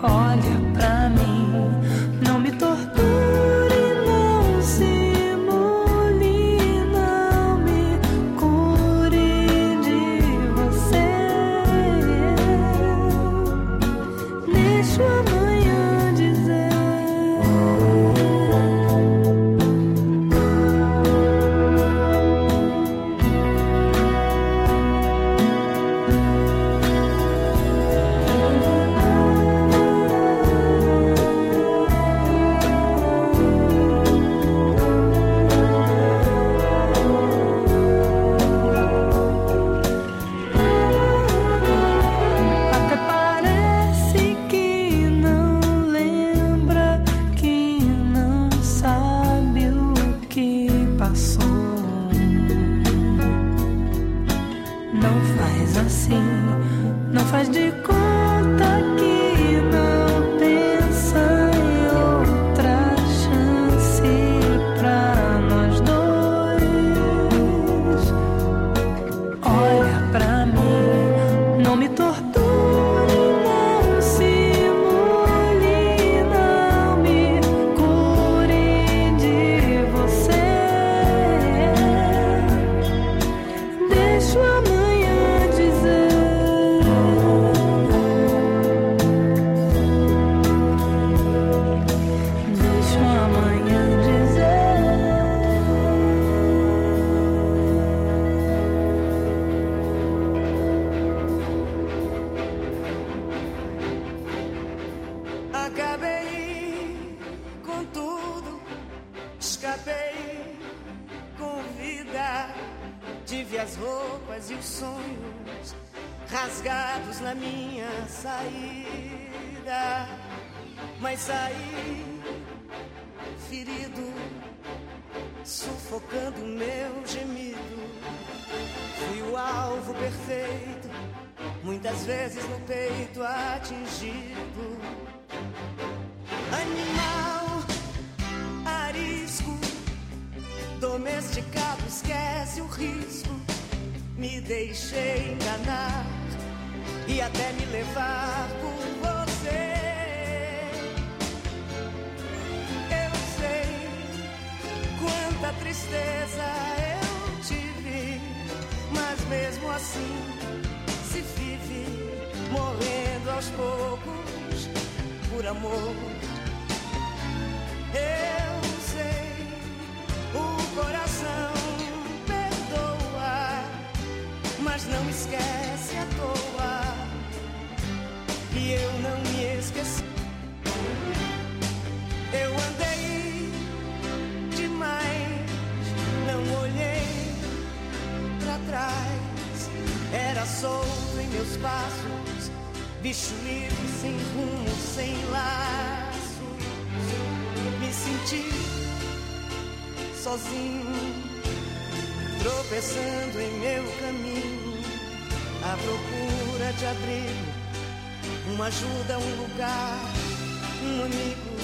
Olha pra mim, não me torture, não simule, não me cure de você. Deixa o amanhã dizer. Até parece que não lembra, que não sabe o que passou. Não faz assim, não faz de conta que não pensa em outra chance pra nós dois. Olha pra mim, não me torture, não simule, não me cure de você. Deixa o amanhã dizer. Deixa o amanhã dizer. Acabei com tudo, escapei com vida. Tive as roupas e os sonhos rasgados na minha saída, mas saí ferido, sufocando o meu gemido. Fui o alvo perfeito, muitas vezes no peito atingido. Animal arisco, domesticado, esquece o risco. Me deixei enganar e até me levar por você. Eu sei quanta tristeza eu tive, mas mesmo assim se vive morrendo aos poucos por amor. Eu sei, o coração perdoa, mas não esquece à toa. E eu não me esqueci. Eu andei demais, não olhei pra trás. Era solto em meus passos, bicho livre, sem rumo, sem laços. Me senti sozinho, tropeçando em meu caminho, à procura de abrigo, uma ajuda, um lugar, um amigo.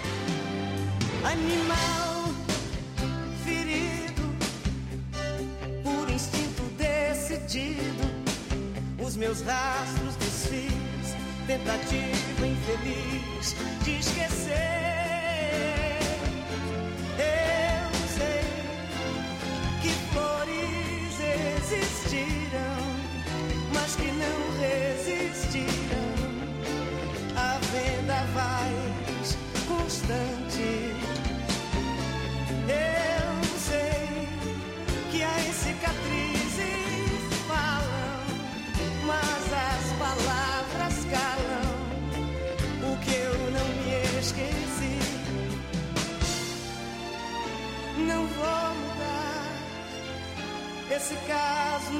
Animal ferido, por instinto decidido, os meus rastros desfiz, tentativa infeliz de esquecer. Eu sei que flores existiram, mas que não resistiram a vendavais constante. Eu sei que as cicatrizes falam, mas as palavras calam o que eu não me esqueci. Não vou mudar, esse caso